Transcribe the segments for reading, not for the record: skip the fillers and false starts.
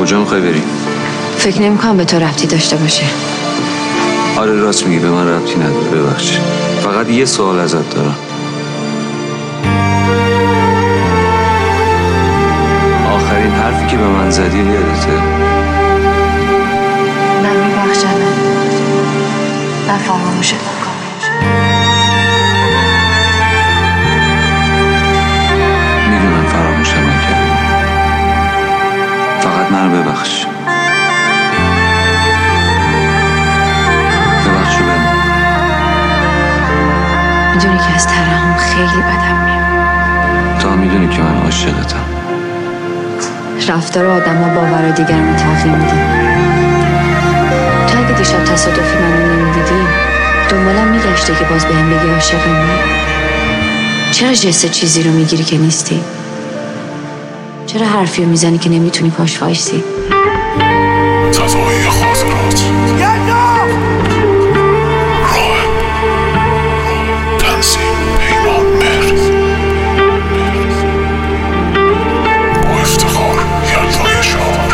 کجا میخوای بری؟ فکر نمی‌کنم به تو ربطی داشته باشه. آره راست میگی، به من ربطی نداره، ببخشید. فقط یه سوال ازت دارم. آخرین حرفی که به من زدی یادته؟ من میبخشم، من فراموشت میکنم. میدونم فراموشم نکردی، فقط من رو ببخش. ببخشو بهم. میدونی که از ترحم خیلی بدم میاد. تا میدونی که من عاشقتم. رفتار آدم ها باور دیگران تغییر میده. تو اگه دیشب تصادفی منو نمیدیدی دنبالم میگشتی که باز بهم بگی عاشقم. چرا جست چیزی رو میگیری که نیستی؟ چرا حرفی رو میزنی که نمیتونی پاش وایسی؟ تضاهی خاطرات راه تنظیم پیمان مهر با افتخار یلدای شهر.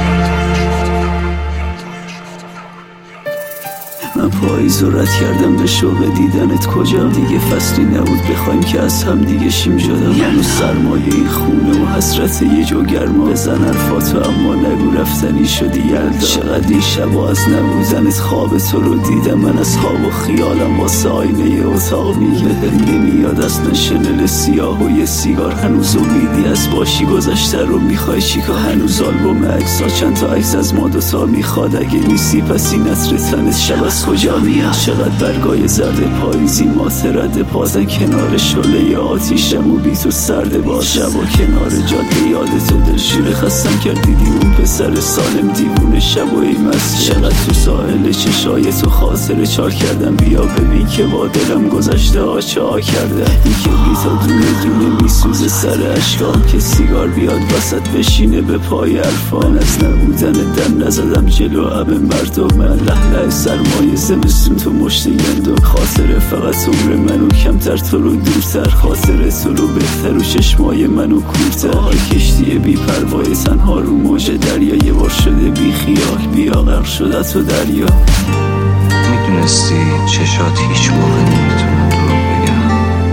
من پاییز رو رد کردم به شوق دیدنت. کجا دیگه فصلی نبود بخوایم که از هم دیگه شیم جدا. منو سرمایه خونه و حسرت یه جو گرما. بزن حرفاتو اما نگو رفتنی شدی یلدا. چقدر این شبا از نبودنت خواب تو رو دیدم. من از خواب و خیالم واسه آینه اتاق میگه نمیاد اصلا شنل سیاه و یه سیگار. هنوز امیدی از باشی گذشته رو میخوای چیکار؟ هنوز آلبوم عکس‌ها چند تا عکس از ما دوتا میخواد. اگه نیستی پس این عطر تنت شب از کجا میاد؟ چقدر برگای زرد پاییزی ماترد بازن کنار شعله آتیشم و بی تو سرد باز. شب و کنار جاده یادتو دلشوره خستم کردیدی اون پسر سالم دیوونه شب و ای مست. چقدر تو ساحل چشای تو خاطر چار کردم. بیا ببین که با دلم گذشته ها چا کردم. این که بی تا دونه دونه میسوزه سر اشکام که سیگار بیاد وسط بشینه به پای عرفان. از نبودن دم نزدم جلو همه مردم. من لحله سرمایه زمستون تو مشت گندم. خاطر فقط عمر منو کمتر تو رو دورتر. خاطر تو رو بهتر و چشمای منو کورتر. کشتی بی پروای تنها رو موج دریا. یه بار شده بی خیال بیا غرق شده تو دریا. میدونستی چشات هیچ موقع نمیتونن دروغ بگم.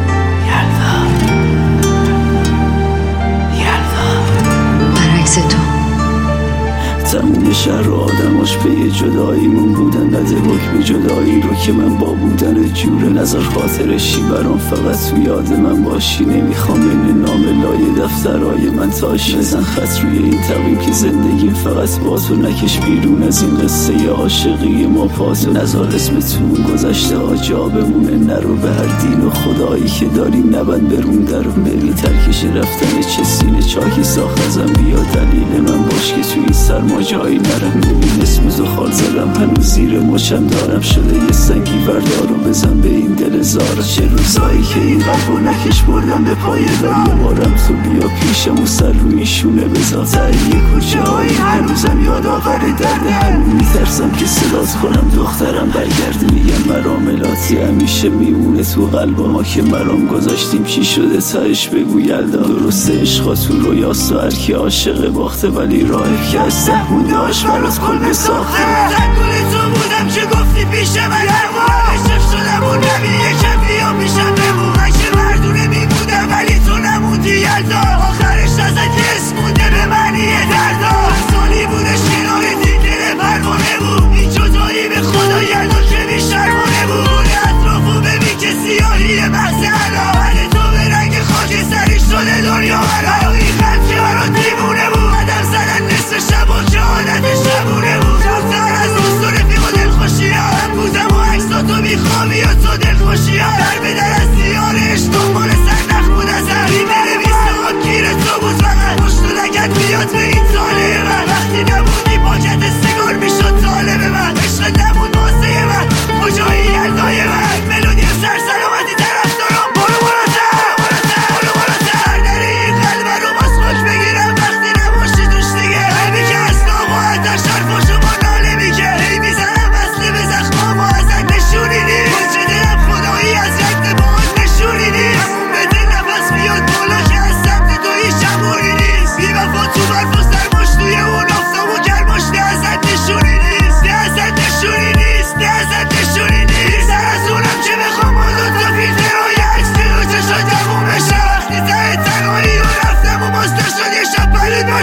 یلدا برعکس تو تموم شهر و آدماش به یه جداییمون بودن. نده حکم جدایی رو که من با بودن جوره. نظر خاطرشی برام فقط تو یاد من باشی. نمیخوام این نام لای دفترهای من تاشی. بزن خط روی این تقویم که زندگیم فقط با تو. نکش بیرون از این قصه عاشقی ما پاتو. نظر اسم تو گذشته ها جا بمونه. نرو به هر دین و خدایی که داریم نبند برون درو. ببین ترکش رفتن چه سینه چاکی ساخت ازم. بیا دلیل من باش که توی سرما جایی نرم. ببین اسم زخار زدم هنوز زیر مچم دارم. شده یه سنگی بردارو بزن به این دل زارا. چه روزایی که این قلبو نکش بردم به پای دریا. بارم تو بیا پیشم و سر روی شونه بذار. تاییه کوچه هایی هنوزم یاد آور درده. هنوز میترسم که صدات کنم دخترم برگرد. میگم مراملاتی همیشه میمونه تو قلبا. ما که مرام گذاشتیم چی شده تایش بگو یلدا. درسته عشقا تو رویاست و هرکی عاشق باخته. ولی راهی که از مونده هاش برات کل ساخته. تنگل تو بودم که گفتی پیش من عشق شدم و نمی یکم بیا پیشم بمون. من که مردونه می بودم ولی تو نموندی یلدا. آخرش ازت اسم مونده به معنی دردا. سالی بودش کنار دیگه پروانه بود. این جدایی به خدا یلدا که بی شرمانه بود. اطرافو ببین که سیاهی محض علا. من تو به رنگ خاک سری شده دنیا علا. این قلب که برات دیوونه بود. قدم زدن نصف شبا که عادت شبونه بود. رفتر از دوست و رفیق و دلخوشی ها. هم بودم و عکساتو میخوابی و تو دلخوشی ها. در به در از دیارش دنبال سرنخ بود از همی بنویسه ها گیر تو بود فقط.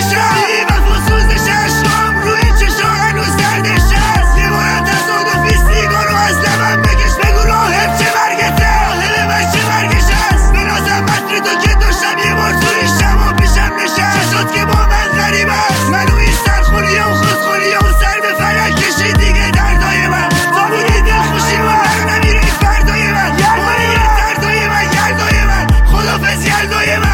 نشم بی وفا سوزش اشکام روی چشام هنوز دردش هست یه بارم تصادفی سیگارو از لبم بکش بگو راهب چه مرگته راهب من چه مرگش هست به نازم مطر تو که داشتم یه بار توی شما پیشم نشست چه شد که با من غریب هست منو این سرخوری و خودخوری و سر به فلک کشید دیگه دردای من تا بودی دل خوشی من نمیره این فردای من مایه دردای من گردای من خدافز یلدای من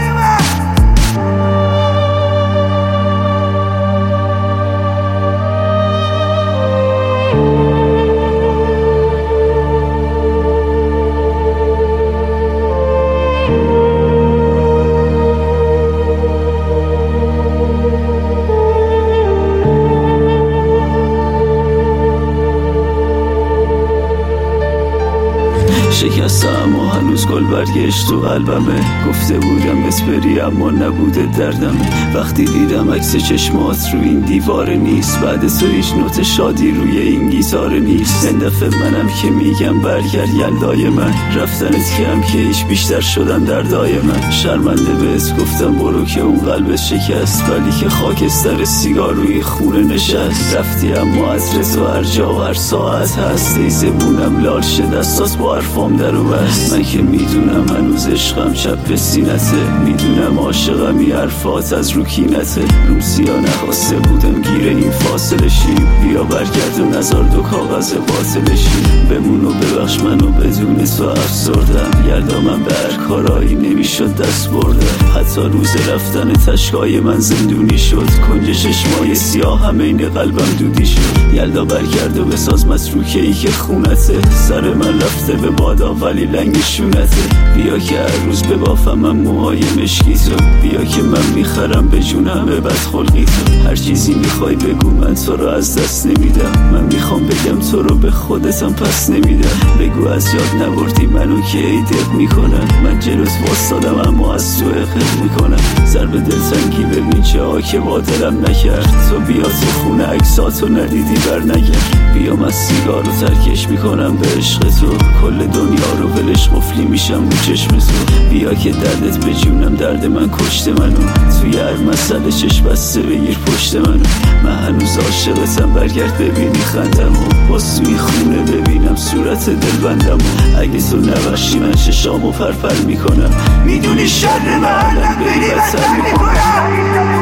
شکستم و هنوز گل برگشت تو قلبمه گفته بودم بس بری اما نبوده دردمه وقتی دیدم عکس چشمات رو این دیواره نیست بعد تو هیچ نوت شادی روی این گیتار نیست این دفعه منم که میگم برگرد یلدای من رفتنت کم که هیچ بیشتر شدن دردای من شرمنده بهت گفتم برو که اون قلبت شکست ولی که خاکستر سیگار روی خونه نشست رفتی اما عطر تو هر جا و هر ساعت هست ای زبونم لال شد دستات با حرفام در و بست من که میدونم هنوز عشقم چپ به سینته میدونم عاشقم این حرفات از رو کینته روسیا نخواسته بودم گیر این فاصله شیم بیا برگرد و نزار دو کاغذ باطل شیم بمون و ببخش منو بدون تو افسردم یلدا من به هر کارایی نمیشد دست بردم حتی روز رفتن تشکای من زندونی شد کنج چشمای سیاه هم این قلبم دودی شد یلدا برگرد و بساز متروکه ای که خونته سر من رفته به بادا ولی لنگ شونته بیا که هر روز ببافم من موهای مشکی تو بیا که من میخرم به جونم به بدخلقی تو هر چیزی میخوای بگو من تو رو از دست نمیدم من میخوام بگم تو رو به خودتم پس نمیدم بگو از یاد نبردی منو که ای دق میکنم من جلوت واسادم اما از تو اقل میکنم ضرب دلتنگی ببین چه ها که با دلم نکرد تو بیا تو خونه عکساتو ندیدی بر نگرد بیا من سیگار رو ترکش میکنم به عشق تو کل دنیا رو ولش قفلی میشم رو چشم تو بیا که دردت به جونم درد من کشته منو توی هر مسئله چشم بسته بگیر پشت منو من هنوز عاشقتم برگرد ببینی خندمو باز توی خونه ببینم صورت دلبندمو اگه تو نبخشی من چشامو پرپر میکنم میدونی شر من بری بسر میکنم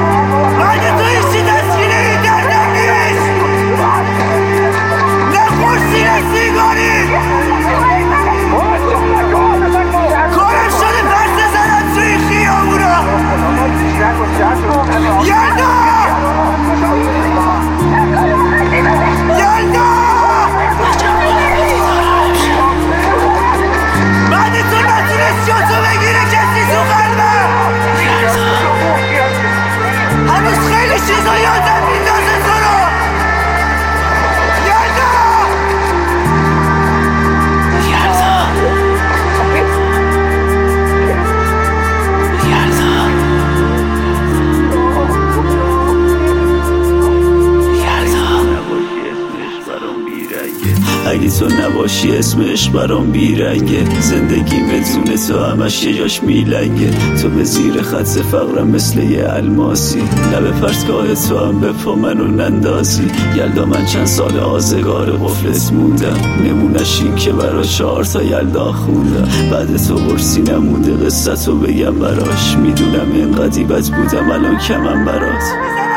بعد تو ایشی دستگیره این دردم نیست نخورسی سیگاری کارم شده پرسه زدم توی خیابونا یلدا یلدا بعد تو نتونست جاتو بگیره کسی تو قلبم هنوز خیلی چیزا یادم میندازه تو رو یلدا اگه تو نباشی اسمش برام بیرنگه زندگی بدون تو همش یه جاش میلنگه تو به زیر خط فقرم مثل یه الماسی لب پرتگاه تو هم به پا منو نندازی یلدا من چند سال آزگار قفلت موندم نمونش این که برا 4 تا یلدا خوندم بعد تو برسی نمونده قصتو بگم براش میدونم اینقدی بد بودم الان کمم برات